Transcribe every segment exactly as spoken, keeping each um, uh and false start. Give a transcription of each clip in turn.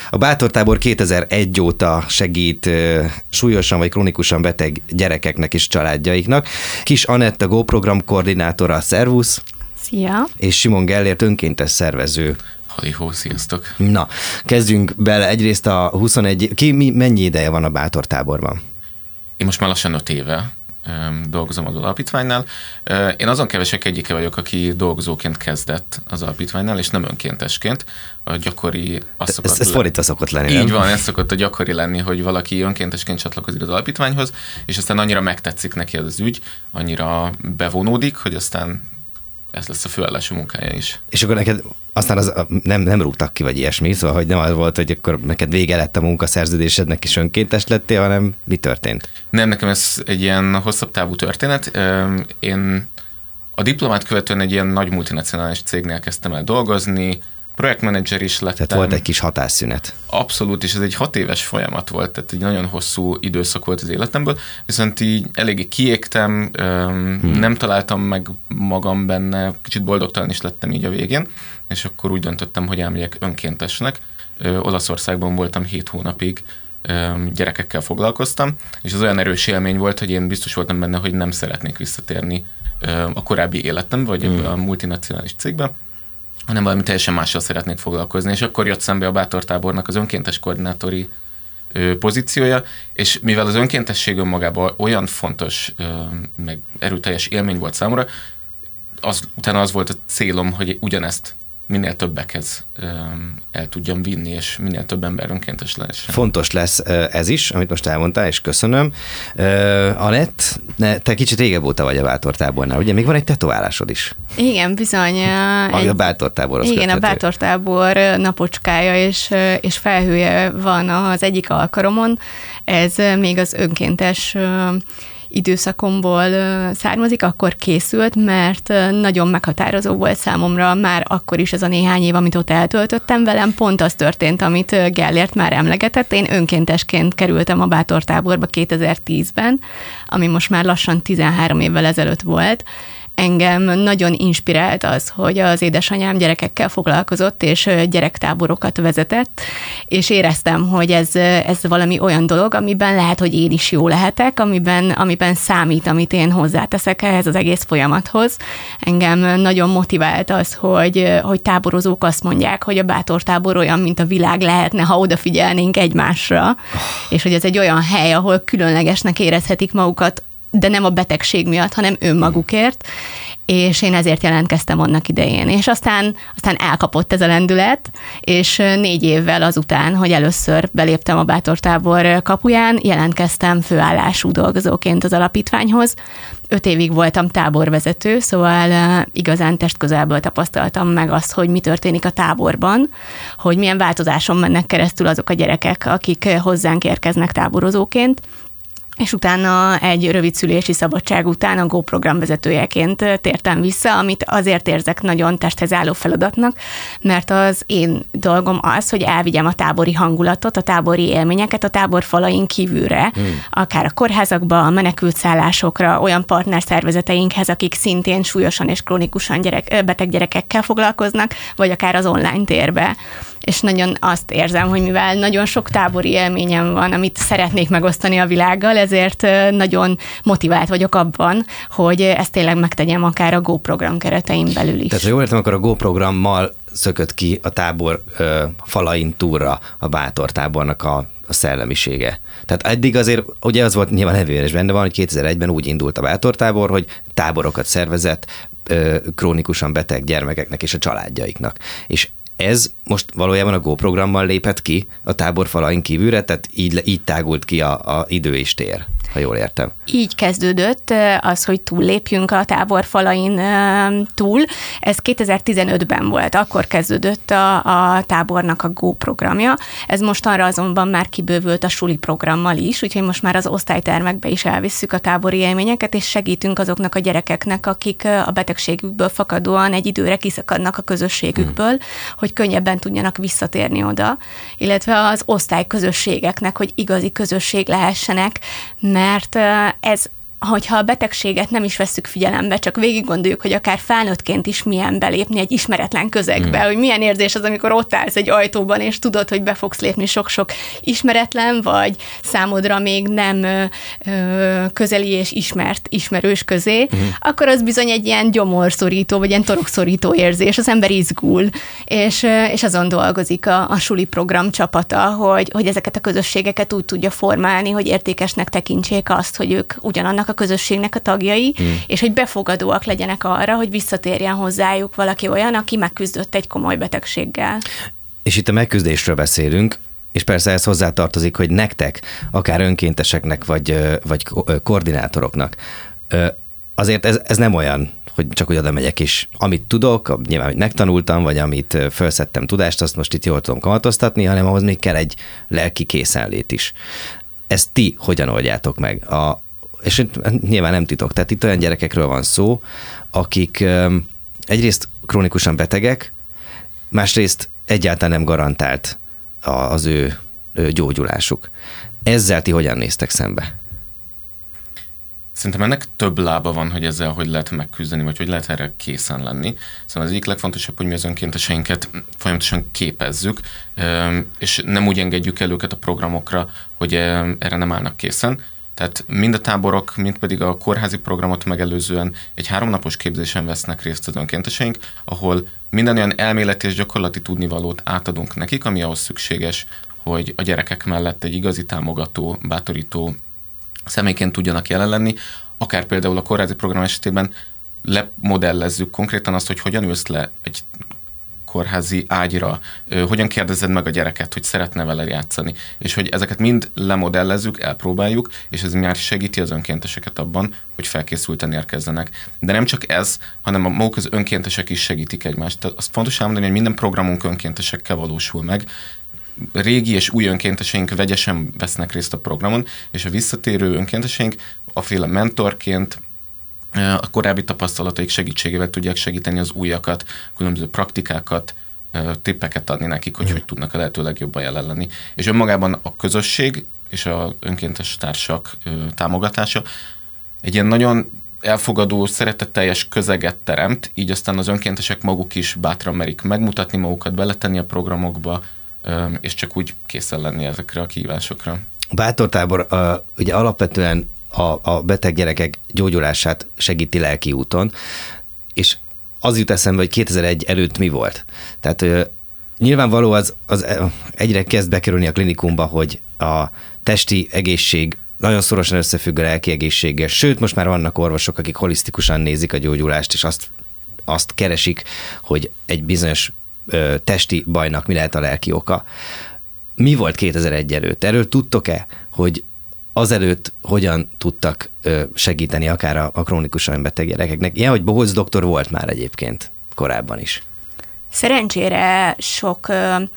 A Bátortábor kétezer-egy óta segít súlyosan vagy krónikusan beteg gyerekeknek és családjaiknak. Kis Anett a Go program koordinátora, szervusz! Szia! És Simon Gellért önkéntes szervező. Halihó, sziasztok! Na, kezdjünk bele. Egyrészt a huszonegy... Ki, mi, mennyi ideje van a Bátortáborban? Én most már lassan öt éve dolgozom az alapítványnál. Én azon kevesek egyike vagyok, aki dolgozóként kezdett az alapítványnál, és nem önkéntesként. A gyakori... Az szokott ez ez fordítva szokott lenni, Így nem? van, ez szokott a gyakori lenni, hogy valaki önkéntesként csatlakozik az alapítványhoz, és aztán annyira megtetszik neki ez az ügy, annyira bevonódik, hogy aztán ez lesz a főállású munkája is. És akkor neked aztán az, nem, nem rúgtak ki, vagy ilyesmi, szóval hogy nem az volt, hogy akkor neked vége lett a munkaszerződésednek, és önkéntes lettél, hanem mi történt? Nem, nekem ez egy ilyen hosszabb távú történet. Én a diplomát követően egy ilyen nagy multinacionális cégnél kezdtem el dolgozni, projektmenedzser is lettem. Tehát volt egy kis hatásszünet. Abszolút, és ez egy hat éves folyamat volt, tehát egy nagyon hosszú időszak volt az életemből, viszont így eléggé kiégtem, hmm. nem találtam meg magam benne, kicsit boldogtalan is lettem így a végén, és akkor úgy döntöttem, hogy elmegyek önkéntesnek. Ö, Olaszországban voltam hét hónapig, ö, gyerekekkel foglalkoztam, és az olyan erős élmény volt, hogy én biztos voltam benne, hogy nem szeretnék visszatérni ö, a korábbi életembe, vagy hmm. a multinacionális cégbe, hanem valami teljesen mással szeretnék foglalkozni, és akkor jött szembe a Bátortábornak az önkéntes koordinátori ö, pozíciója, és mivel az önkéntesség önmagában olyan fontos, ö, meg erőteljes élmény volt számomra, az, utána az volt a célom, hogy ugyanezt minél többekhez ö, el tudjam vinni, és minél több ember önkéntes lehessen. Fontos lesz ez is, amit most elmondtál, és köszönöm. Uh, Anett, te kicsit régebb óta vagy a Bátortábornál, ugye? Még van egy tetoválásod is. Igen, bizony. Uh, egy, a Bátortáborhoz Igen, köthető. a Bátortábor napocskája és, és felhője van az egyik alkaromon. Ez még az önkéntes időszakomból származik, akkor készült, mert nagyon meghatározó volt számomra már akkor is ez a néhány év, amit ott eltöltöttem velem. Pont az történt, amit Gellért már emlegetett. Én önkéntesként kerültem a Bátortáborba kétezer-tízben, ami most már lassan tizenhárom évvel ezelőtt volt. Engem nagyon inspirált az, hogy az édesanyám gyerekekkel foglalkozott, és gyerektáborokat vezetett, és éreztem, hogy ez, ez valami olyan dolog, amiben lehet, hogy én is jó lehetek, amiben, amiben számít, amit én hozzáteszek ehhez az egész folyamathoz. Engem nagyon motivált az, hogy, hogy táborozók azt mondják, hogy a Bátortábor olyan, mint a világ lehetne, ha odafigyelnénk egymásra, és hogy ez egy olyan hely, ahol különlegesnek érezhetik magukat, de nem a betegség miatt, hanem önmagukért, és én ezért jelentkeztem annak idején. És aztán, aztán elkapott ez a lendület, és négy évvel azután, hogy először beléptem a Bátortábor kapuján, jelentkeztem főállású dolgozóként az alapítványhoz. Öt évig voltam táborvezető, szóval igazán testközelből tapasztaltam meg azt, hogy mi történik a táborban, hogy milyen változáson mennek keresztül azok a gyerekek, akik hozzánk érkeznek táborozóként, és utána egy rövid szülési szabadság után a Go program vezetőjeként tértem vissza, amit azért érzek nagyon testhez álló feladatnak, mert az én dolgom az, hogy elvigyem a tábori hangulatot, a tábori élményeket a tábor falain kívülre, hmm. akár a kórházakba, a menekültszállásokra, olyan partnerszervezeteinkhez, akik szintén súlyosan és krónikusan gyerek, beteg gyerekekkel foglalkoznak, vagy akár az online térbe. És nagyon azt érzem, hogy mivel nagyon sok tábori élményem van, amit szeretnék megosztani a világgal, ezért nagyon motivált vagyok abban, hogy ezt tényleg megtegyem akár a Go program keretein belül is. Tehát, ha jól értem, akkor a Go programmal szökött ki a tábor ö, falain túlra a Bátortábornak a, a szellemisége. Tehát eddig azért, ugye az volt nyilván nevére is benne van, hogy kétezer-egyben úgy indult a Bátortábor, hogy táborokat szervezett ö, krónikusan beteg gyermekeknek és a családjaiknak. És ez most valójában a Go programmal lépett ki a tábor falain kívülre, tehát így, így tágult ki a, a idő és tér, ha jól értem. Így kezdődött az, hogy túllépjünk a tábor falain túl. Ez kétezer-tizenötben volt, akkor kezdődött a, a tábornak a Go programja. Ez mostanra azonban már kibővült a suli programmal is, úgyhogy most már az osztálytermekbe is elvisszük a tábori élményeket, és segítünk azoknak a gyerekeknek, akik a betegségükből fakadóan egy időre kiszakadnak a közösségükből, hmm. hogy könnyebben tudjanak visszatérni oda, illetve az osztályközösségeknek, hogy igazi közösség lehessenek, mert ez hogyha a betegséget nem is vesszük figyelembe, csak végig gondoljuk, hogy akár felnőttként is milyen belépni egy ismeretlen közegbe, mm. hogy milyen érzés az, amikor ott állsz egy ajtóban, és tudod, hogy be fogsz lépni sok-sok ismeretlen, vagy számodra még nem ö, ö, közeli és ismert ismerős közé, mm. akkor az bizony egy ilyen gyomorszorító, vagy ilyen torokszorító érzés, az ember izgul, és, és azon dolgozik a, a suli program csapata, hogy, hogy ezeket a közösségeket úgy tudja formálni, hogy értékesnek tekintsék azt, hogy ők ugyanannak a közösségnek a tagjai, hmm. és hogy befogadóak legyenek arra, hogy visszatérjen hozzájuk valaki olyan, aki megküzdött egy komoly betegséggel. És itt a megküzdésről beszélünk, és persze ez hozzátartozik, hogy nektek, akár önkénteseknek, vagy, vagy koordinátoroknak, azért ez, ez nem olyan, hogy csak úgy oda megyek, és amit tudok, nyilván, hogy megtanultam, vagy amit felszettem tudást, azt most itt jól tudom kamatoztatni, hanem ahhoz még kell egy lelki készenlét is. Ezt ti hogyan oldjátok meg? A És nyilván nem titok, tehát itt olyan gyerekekről van szó, akik egyrészt krónikusan betegek, másrészt egyáltalán nem garantált az ő gyógyulásuk. Ezzel ti hogyan néztek szembe? Szerintem ennek több lába van, hogy ezzel hogy lehet megküzdeni, vagy hogy lehet erre készen lenni. Szóval az egyik legfontosabb, hogy mi az önkénteseinket folyamatosan képezzük, és nem úgy engedjük el őket a programokra, hogy erre nem állnak készen. Tehát mind a táborok, mind pedig a kórházi programot megelőzően egy háromnapos képzésen vesznek részt az önkénteseink, ahol minden olyan elméleti és gyakorlati tudnivalót átadunk nekik, ami ahhoz szükséges, hogy a gyerekek mellett egy igazi támogató, bátorító személyként tudjanak jelen lenni. Akár például a kórházi program esetében lemodellezzük konkrétan azt, hogy hogyan ülsz le egy kórházi ágyra, hogyan kérdezed meg a gyereket, hogy szeretne vele játszani, és hogy ezeket mind lemodellezzük, elpróbáljuk, és ez már segíti az önkénteseket abban, hogy felkészülten érkezzenek. De nem csak ez, hanem a maguk az önkéntesek is segítik egymást. Azt fontos elmondani, hogy minden programunk önkéntesekkel valósul meg. Régi és új önkénteseink vegyesen vesznek részt a programon, és a visszatérő önkénteseink aféle mentorként, a korábbi tapasztalataik segítségével tudják segíteni az újakat, különböző praktikákat, tippeket adni nekik, hogy mm. hogy tudnak a lehető legjobban jelen lenni. És önmagában a közösség és az önkéntes társak támogatása egy ilyen nagyon elfogadó, szeretetteljes közeget teremt, így aztán az önkéntesek maguk is bátran merik megmutatni magukat, beletenni a programokba, és csak úgy készen lenni ezekre a kihívásokra. A bátortábor uh, ugye alapvetően a, a beteg gyerekek gyógyulását segíti lelki úton, és az jut eszembe, hogy kétezer-egy előtt mi volt. Tehát uh, nyilvánvaló az, az egyre kezd bekerülni a klinikumba, hogy a testi egészség nagyon szorosan összefügg a lelki egészséggel, sőt, most már vannak orvosok, akik holisztikusan nézik a gyógyulást, és azt, azt keresik, hogy egy bizonyos ö, testi bajnak mi lehet a lelki oka. Mi volt kétezer-egy előtt? Erről tudtok-e, hogy azelőtt hogyan tudtak ö, segíteni akár a, a krónikusan beteg gyerekeknek? Ilyen, hogy Bohóc doktor volt már egyébként korábban is. Szerencsére sok,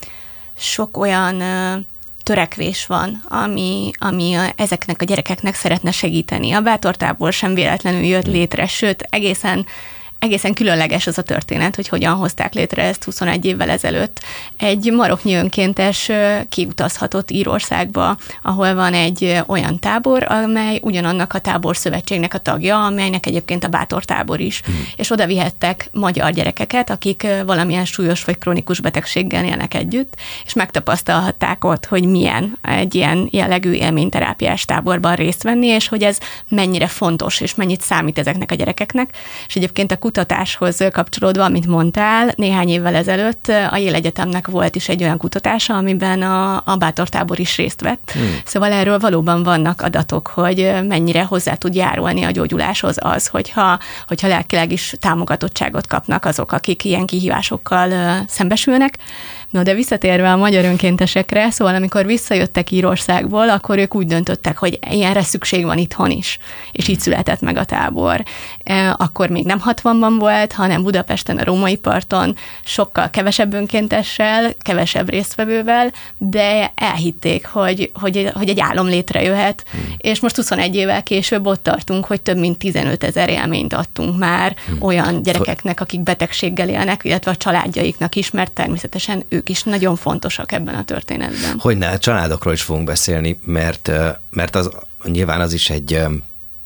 sok olyan törekvés van, ami, ami ezeknek a gyerekeknek szeretne segíteni. A bátortábor sem véletlenül jött létre, sőt, egészen Egészen különleges az a történet, hogy hogyan hozták létre ezt huszonegy évvel ezelőtt. Egy maroknyi önkéntes kiutazhatott Írországba, ahol van egy olyan tábor, amely ugyanannak a táborszövetségnek a tagja, amelynek egyébként a bátortábor is. Mm. És oda vihettek magyar gyerekeket, akik valamilyen súlyos vagy krónikus betegséggel élnek együtt, és megtapasztalhatták ott, hogy milyen egy ilyen jellegű élményterápiás táborban részt venni, és hogy ez mennyire fontos, és mennyit számít ezeknek a gyerekeknek. És egyébként a kutatáshoz kapcsolódva, amit mondtál, néhány évvel ezelőtt a Yale Egyetemnek volt is egy olyan kutatása, amiben a, a bátortábor is részt vett. Hmm. Szóval erről valóban vannak adatok, hogy mennyire hozzá tud járulni a gyógyuláshoz az, hogyha, hogyha lelkileg is támogatottságot kapnak azok, akik ilyen kihívásokkal szembesülnek. No, de visszatérve a magyar önkéntesekre, szóval amikor visszajöttek Írországból, akkor ők úgy döntöttek, hogy ilyenre szükség van itthon is, és így született meg a tábor. Akkor még nem hatvanban volt, hanem Budapesten a Római parton, sokkal kevesebb önkéntessel, kevesebb résztvevővel, de elhitték, hogy, hogy, hogy egy álom létrejöhet, hmm. és most huszonegy évvel később ott tartunk, hogy több mint tizenöt ezer élményt adtunk már hmm. olyan gyerekeknek, akik betegséggel élnek, illetve a családjaiknak is, mert természetesen ők is nagyon fontosak ebben a történetben. Hogyne, a családokról is fogunk beszélni, mert, mert az nyilván az is egy,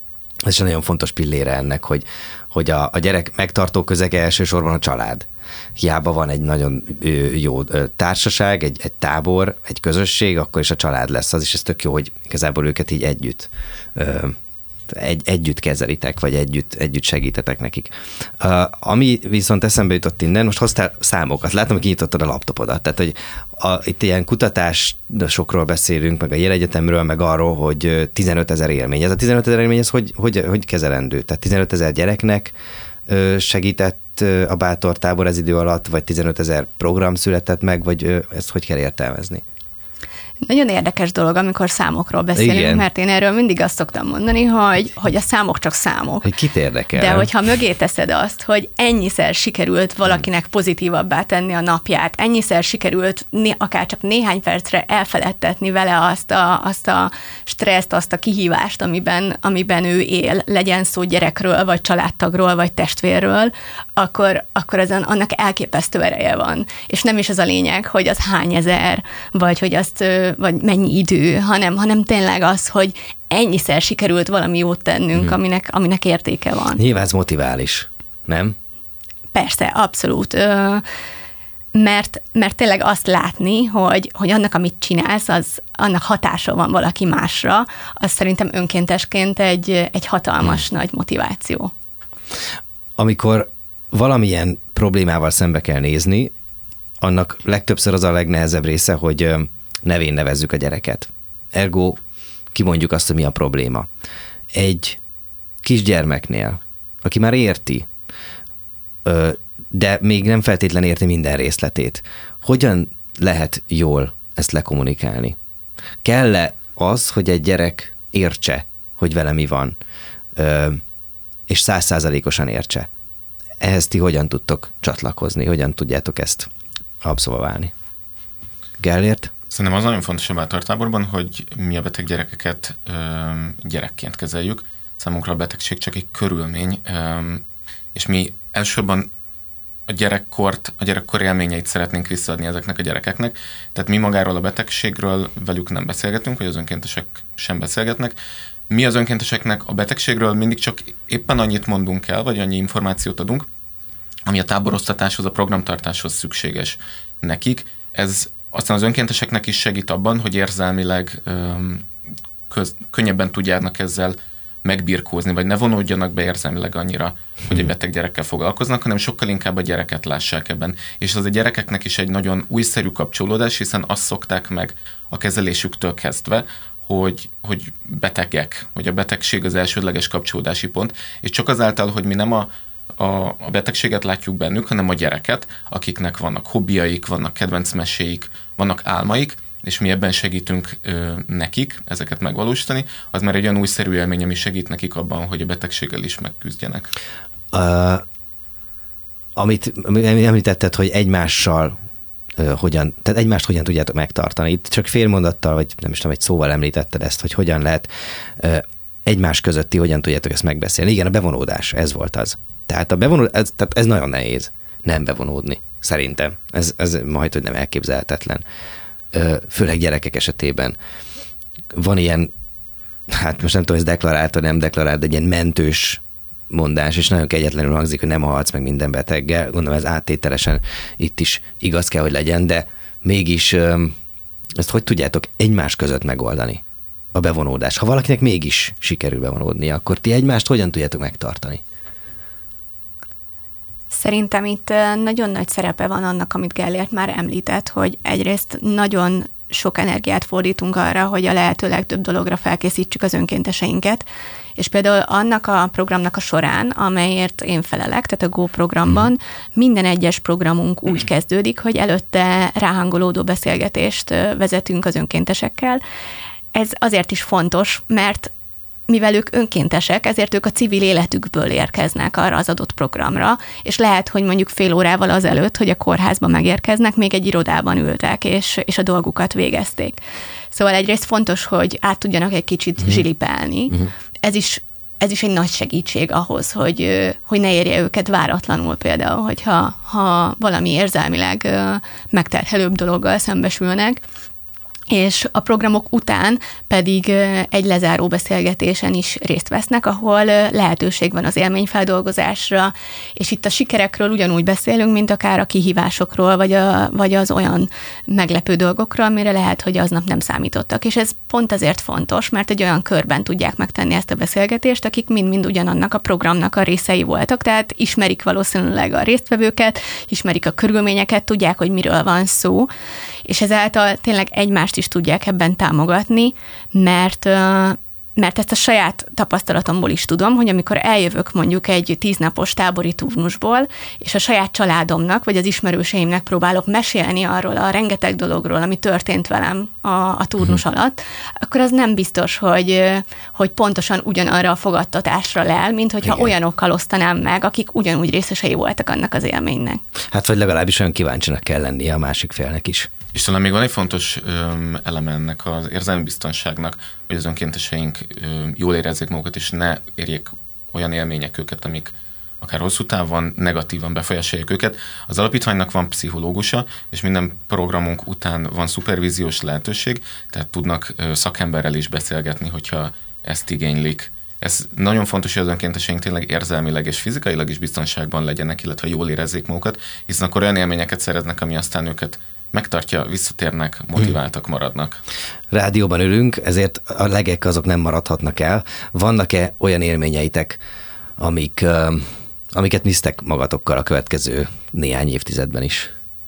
ez is nagyon fontos pillére ennek, hogy, hogy a, a gyerek megtartó közege elsősorban a család. Hiába van egy nagyon jó társaság, egy, egy tábor, egy közösség, akkor is a család lesz az, és ez tök jó, hogy igazából őket így együtt egy, együtt kezelitek, vagy együtt, együtt segítetek nekik. Uh, ami viszont eszembe jutott innen, most hoztál számokat, látom, hogy kinyitottad a laptopodat, tehát, hogy a, itt ilyen kutatásokról beszélünk, meg a Yale Egyetemről, meg arról, hogy tizenöt ezer élmény. Ez a tizenöt ezer élmény, ez hogy, hogy, hogy kezelendő? Tehát tizenöt ezer gyereknek segített a bátortábor ez idő alatt, vagy tizenöt ezer program született meg, vagy ezt hogy kell értelmezni? Nagyon érdekes dolog, amikor számokról beszélünk, igen. Mert én erről mindig azt szoktam mondani, hogy, hogy a számok csak számok. Hogy kit érdekel? De hogyha mögé teszed azt, hogy ennyiszer sikerült valakinek pozitívabbá tenni a napját, ennyiszer sikerült né, akár csak néhány percre elfeledtetni vele azt a, azt a stresszt, azt a kihívást, amiben, amiben ő él, legyen szó gyerekről, vagy családtagról, vagy testvérről, akkor, akkor ezen annak elképesztő ereje van. És nem is az a lényeg, hogy az hány ezer, vagy hogy azt vagy mennyi idő, hanem, hanem tényleg az, hogy ennyiszer sikerült valami jót tennünk, hmm. aminek, aminek értéke van. Nyilván ez motivál is, nem? Persze, abszolút. Mert, mert tényleg azt látni, hogy, hogy annak, amit csinálsz, az annak hatása van valaki másra, az szerintem önkéntesként egy, egy hatalmas hmm. nagy motiváció. Amikor valamilyen problémával szembe kell nézni, annak legtöbbször az a legnehezebb része, hogy nevén nevezzük a gyereket. Ergo kimondjuk azt, hogy mi a probléma. Egy kisgyermeknél, aki már érti, de még nem feltétlen érti minden részletét, hogyan lehet jól ezt lekommunikálni? Kell-e az, hogy egy gyerek értse, hogy vele mi van, és százszázalékosan értse? Ehhez ti hogyan tudtok csatlakozni? Hogyan tudjátok ezt abszolválni? Gellért? Szerintem az nagyon fontos a bátortáborban, hogy mi a beteg gyerekeket ö, gyerekként kezeljük. Számunkra a betegség csak egy körülmény, ö, és mi elsősorban a gyerekkort, a gyerekkor élményeit szeretnénk visszaadni ezeknek a gyerekeknek. Tehát mi magáról a betegségről velük nem beszélgetünk, vagy az önkéntesek sem beszélgetnek. Mi az önkénteseknek a betegségről mindig csak éppen annyit mondunk el, vagy annyi információt adunk, ami a táboroztatáshoz, a programtartáshoz szükséges nekik. Ez aztán az önkénteseknek is segít abban, hogy érzelmileg öm, köz, könnyebben tudjának ezzel megbirkózni, vagy ne vonódjanak be érzelmileg annyira, hogy egy beteg gyerekkel foglalkoznak, hanem sokkal inkább a gyereket lássák ebben. És az a gyerekeknek is egy nagyon újszerű kapcsolódás, hiszen azt szokták meg a kezelésüktől kezdve, hogy, hogy betegek, hogy a betegség az elsődleges kapcsolódási pont, és csak azáltal, hogy mi nem a A, a betegséget látjuk bennük, hanem a gyereket, akiknek vannak hobbiaik, vannak kedvenc meséik, vannak álmaik, és mi ebben segítünk ö, nekik ezeket megvalósítani, az már egy olyan újszerű élmény, ami segít nekik abban, hogy a betegséggel is megküzdjenek. Uh, amit említetted, hogy egymással uh, hogyan, tehát egymást hogyan tudjátok megtartani. Itt csak fél mondattal, vagy nem is tudom, egy szóval említetted ezt, hogy hogyan lehet uh, egymás közötti, hogyan tudjátok ezt megbeszélni. Igen, a bevonódás, ez volt az. Tehát, a bevonód, ez, tehát ez nagyon nehéz, nem bevonódni, szerintem. Ez, ez majd, hogy nem elképzelhetetlen. Főleg gyerekek esetében. Van ilyen, hát most nem tudom, ez deklarált, vagy nem deklarált, de egy ilyen mentős mondás, és nagyon kegyetlenül hangzik, hogy nem halsz meg minden beteggel. Gondolom, ez áttételesen itt is igaz kell, hogy legyen, de mégis ezt hogy tudjátok egymás között megoldani? A bevonódás. Ha valakinek mégis sikerül bevonódni, akkor ti egymást hogyan tudjátok megtartani? Szerintem itt nagyon nagy szerepe van annak, amit Gellért már említett, hogy egyrészt nagyon sok energiát fordítunk arra, hogy a lehető legtöbb dologra felkészítsük az önkénteseinket, és például annak a programnak a során, amelyért én felelek, tehát a Go programban, minden egyes programunk úgy kezdődik, hogy előtte ráhangolódó beszélgetést vezetünk az önkéntesekkel. Ez azért is fontos, mert mivel ők önkéntesek, ezért ők a civil életükből érkeznek arra az adott programra, és lehet, hogy mondjuk fél órával azelőtt, hogy a kórházba megérkeznek, még egy irodában ültek, és, és a dolgukat végezték. Szóval egyrészt fontos, hogy át tudjanak egy kicsit uh-huh. zsilipelni. Uh-huh. Ez is, ez is egy nagy segítség ahhoz, hogy, hogy ne érje őket váratlanul például, hogyha ha valami érzelmileg megterhelőbb dologgal szembesülnek. és a programok után pedig egy lezáró beszélgetésen is részt vesznek, ahol lehetőség van az élményfeldolgozásra, és itt a sikerekről ugyanúgy beszélünk, mint akár a kihívásokról, vagy, a, vagy az olyan meglepő dolgokról, amire lehet, hogy aznap nem számítottak. És ez pont azért fontos, mert egy olyan körben tudják megtenni ezt a beszélgetést, akik mind-mind ugyanannak a programnak a részei voltak, tehát ismerik valószínűleg a résztvevőket, ismerik a körülményeket, tudják, hogy miről van szó, és ezáltal tényleg egymást is tudják ebben támogatni, mert, mert ezt a saját tapasztalatomból is tudom, hogy amikor eljövök mondjuk egy tíznapos tábori turnusból, és a saját családomnak, vagy az ismerőseimnek próbálok mesélni arról a rengeteg dologról, ami történt velem a, a turnus hmm. alatt, akkor az nem biztos, hogy, hogy pontosan ugyanarra a fogadtatásra lel, mint hogyha Igen. olyanokkal osztanám meg, akik ugyanúgy részesei voltak annak az élménynek. Hát vagy legalábbis olyan kíváncsinak kell lennie a másik félnek is. És talán még van egy fontos öm, eleme ennek az érzelmi biztonságnak, hogy az önkénteseink öm, jól érezzék magukat, és ne érjék olyan élmények őket, amik akár hosszú távon negatívan befolyásolják őket. Az alapítványnak van pszichológusa, és minden programunk után van szupervíziós lehetőség, tehát tudnak ö, szakemberrel is beszélgetni, hogyha ezt igénylik. Ez nagyon fontos, hogy az önkénteseink tényleg érzelmileg és fizikailag is biztonságban legyenek, illetve jól érezzék magukat, hiszen akkor olyan élményeket szereznek, ami aztán őket megtartja, visszatérnek, motiváltak maradnak. Rádióban ülünk, ezért a legek azok nem maradhatnak el. Vannak-e olyan élményeitek, amik, amiket visztek magatokkal a következő néhány évtizedben is?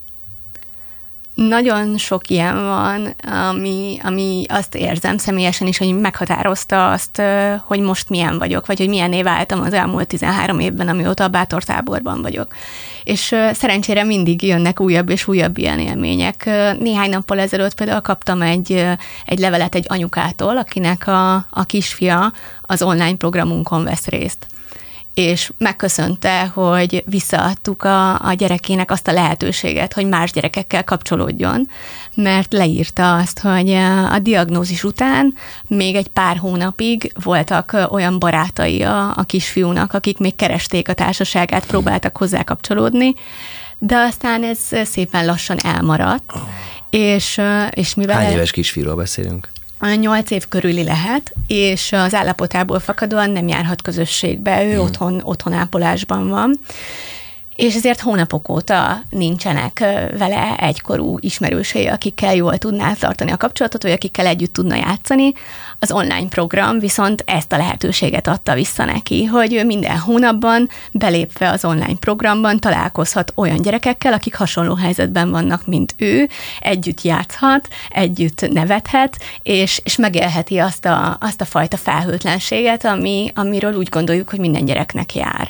Nagyon sok ilyen van, ami, ami azt érzem személyesen is, hogy meghatározta azt, hogy most milyen vagyok, vagy hogy milyenné váltam az elmúlt tizenhárom évben, amióta a bátortáborban vagyok. És szerencsére mindig jönnek újabb és újabb ilyen élmények. Néhány nappal ezelőtt például kaptam egy, egy levelet egy anyukától, akinek a, a kisfia az online programunkon vesz részt. És megköszönte, hogy visszaadtuk a, a gyerekének azt a lehetőséget, hogy más gyerekekkel kapcsolódjon, mert leírta azt, hogy a diagnózis után még egy pár hónapig voltak olyan barátai a, a kisfiúnak, akik még keresték a társaságát, próbáltak hozzá kapcsolódni, de aztán ez szépen lassan elmaradt. És, és mivel Hány éves kisfiúról beszélünk? Nyolc év körüli lehet, és az állapotából fakadóan nem járhat közösségbe, ő hmm. otthon, otthonápolásban van, és ezért hónapok óta nincsenek vele egykorú ismerősei, akikkel jól tudná tartani a kapcsolatot, vagy akikkel együtt tudna játszani. Az online program viszont ezt a lehetőséget adta vissza neki, hogy ő minden hónapban belépve az online programban találkozhat olyan gyerekekkel, akik hasonló helyzetben vannak, mint ő, együtt játszhat, együtt nevethet, és, és megélheti azt a, azt a fajta felhőtlenséget, ami, amiről úgy gondoljuk, hogy minden gyereknek jár.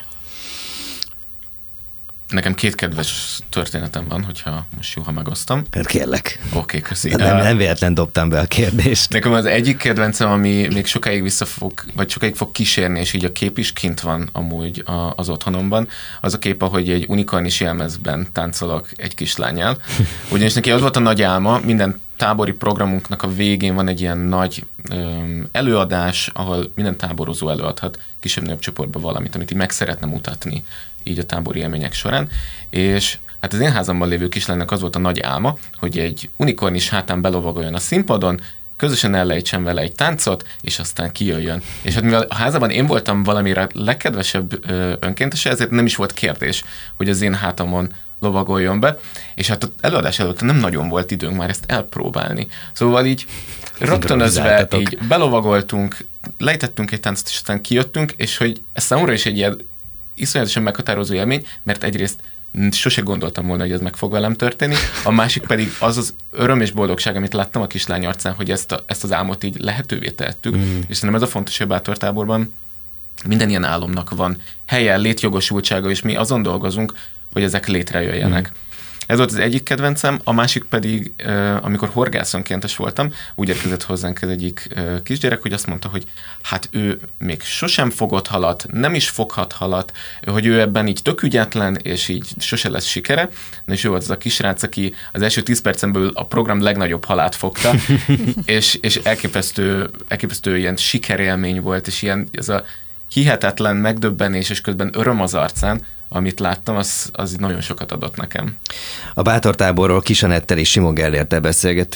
Nekem két kedves történetem van, hogyha most jó, ha megosztom. Hát kérlek. Oké, okay, köszi. Nem, nem véletlen dobtam be a kérdést. Nekem az egyik kedvencem, ami még sokáig vissza fog, vagy sokáig fog kísérni, és így a kép is kint van amúgy az otthonomban, az a kép, ahogy egy unikornis jelmezben táncolok egy kislánnyal. Ugyanis neki az volt a nagy álma, minden tábori programunknak a végén van egy ilyen nagy öm, előadás, ahol minden táborozó előadhat kisebb-nagyobb csoportban valamit, amit így meg szeretne mutatni így a tábori élmények során, és hát az én házamban lévő kislánynak az volt a nagy álma, hogy egy unikornis hátán belovagoljon a színpadon, közösen ellejtsen vele egy táncot, és aztán kijöjjön. És hát mivel a házában én voltam valamire legkedvesebb ö, önkéntese, ezért nem is volt kérdés, hogy az én hátamon lovagoljon be, és hát az előadás előtt nem nagyon volt időnk már ezt elpróbálni. Szóval így rögtönözve így belovagoltunk, lejtettünk egy táncot, és aztán kijöttünk, és hogy ez számomra is egy ilyen iszonyatosan meghatározó élmény, mert egyrészt sose gondoltam volna, hogy ez meg fog velem történni, a másik pedig az az öröm és boldogság, amit láttam a kislány arcán, hogy ezt, a, ezt az álmot így lehetővé tettük, mm. és szerintem ez a fontos, hogy a bátortáborban minden ilyen álomnak van helye, létjogosultsága, és mi azon dolgozunk, hogy ezek létrejöjjenek. Mm. Ez volt az egyik kedvencem, a másik pedig, amikor horgászonkéntes voltam, úgy érkezett hozzánk az egyik kisgyerek, hogy azt mondta, hogy hát ő még sosem fogott halat, nem is foghat halat, hogy ő ebben így tök ügyetlen, és így sose lesz sikere. Na és ő volt az a kisrác, aki az első tíz percen belül a program legnagyobb halát fogta, és, és elképesztő, elképesztő ilyen sikerélmény volt, és ilyen ez a hihetetlen megdöbbenés, és közben öröm az arcán, amit láttam, az, az nagyon sokat adott nekem. A bátortáborról Kis Anettel és Simon Gellérttel beszélgettünk.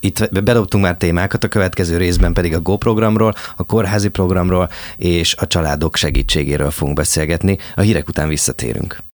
itt bedobtunk már témákat, a következő részben pedig a Go programról, a kórházi programról és a családok segítségéről fogunk beszélgetni. A hírek után visszatérünk.